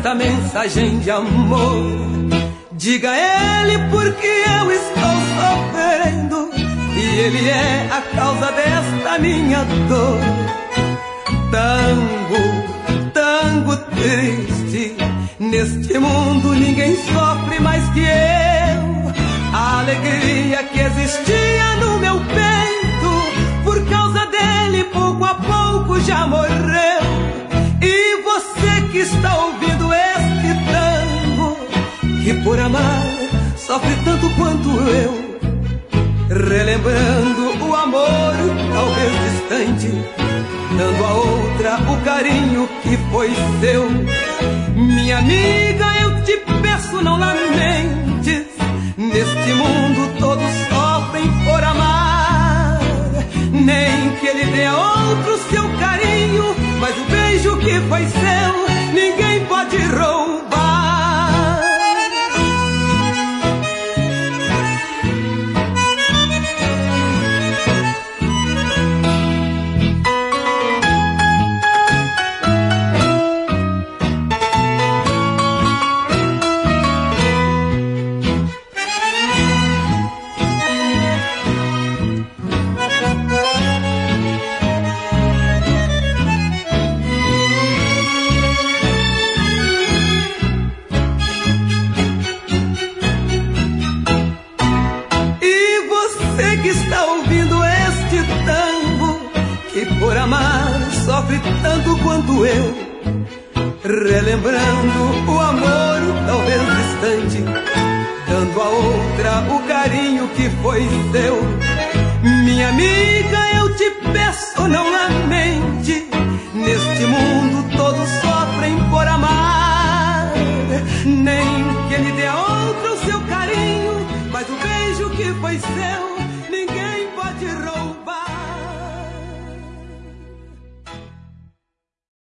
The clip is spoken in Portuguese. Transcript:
esta mensagem de amor. Diga a ele porque eu estou sofrendo e ele é a causa desta minha dor. Tango, tango triste, neste mundo ninguém sofre mais que eu. A alegria que existia no meu peito, por causa dele pouco a pouco já morreu. E você que está ouvindo este tango, que por amar sofre tanto quanto eu, relembrando o amor talvez distante, dando a outra o carinho que foi seu. Minha amiga, eu te peço, não lamentes, neste mundo todos sofrem por amar. Nem que ele dê a outro seu carinho, mas o beijo que foi seu ninguém pode roubar. Sofre tanto quanto eu, relembrando o amor talvez distante, dando a outra o carinho que foi seu. Minha amiga, eu te peço, não lamente, neste mundo todos sofrem por amar. Nem que ele dê a outra o seu carinho, mas o beijo que foi seu ninguém pode roubar.